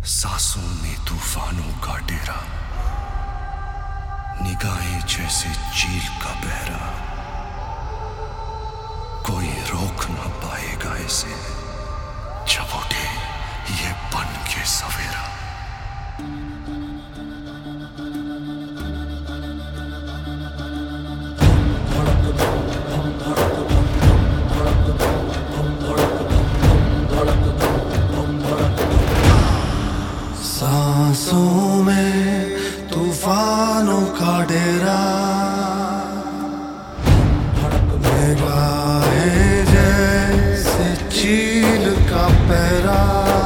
सांसों में तूफानों का डेरा, निगाहें जैसे चील का बहरा, कोई रोक ना पाएगा इसे जब उठे ये बन के सवेरा। सांसों में तूफानों का डेरा, निगाहें जैसे चील का पहरा,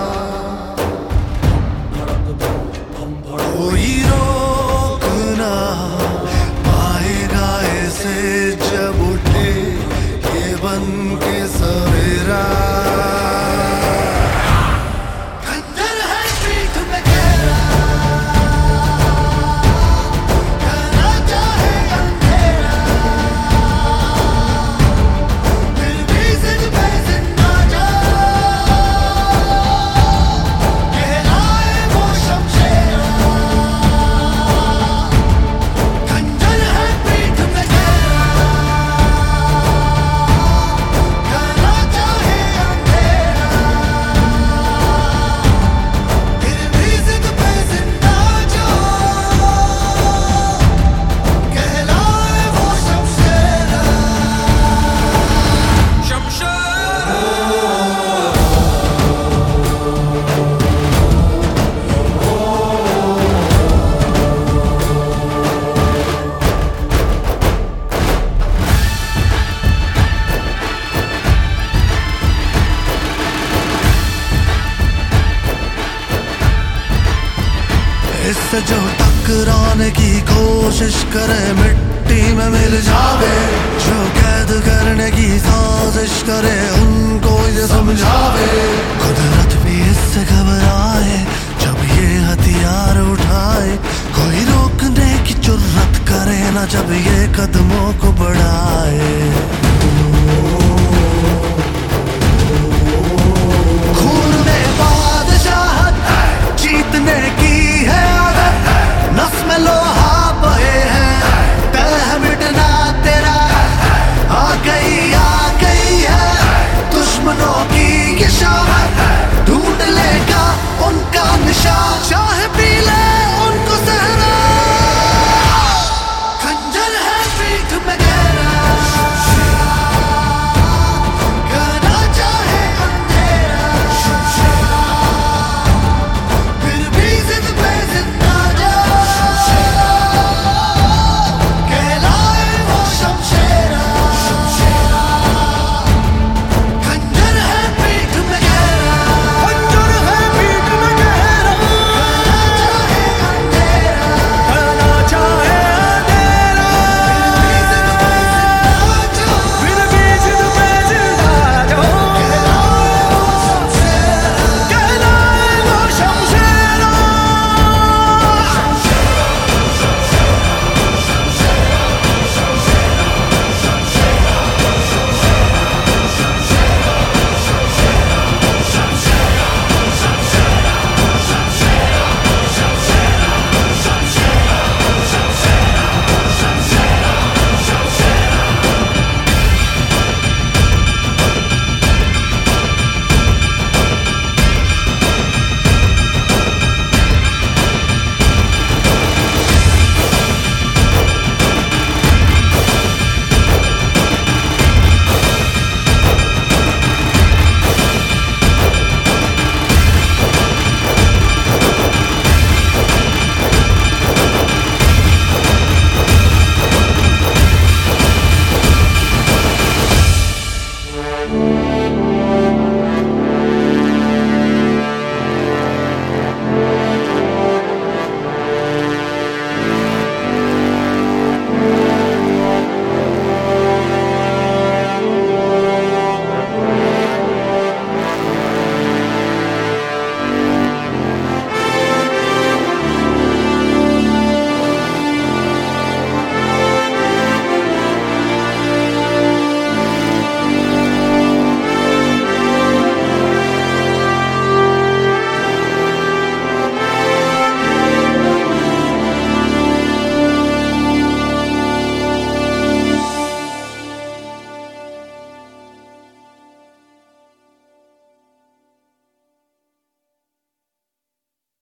कोई रोक ना पाएगा इसे जब उठे ये बन के सवेरा। इससे जो टकराने की कोशिश करे मिट्टी में मिल जावे, जो कैद करने की साजिश करे उनको ये समझावे। कुदरत भी इससे घबराए जब ये हथियार उठाए, कोई रोकने की जुर्रत करे ना जब ये कदमों को बढ़ाए।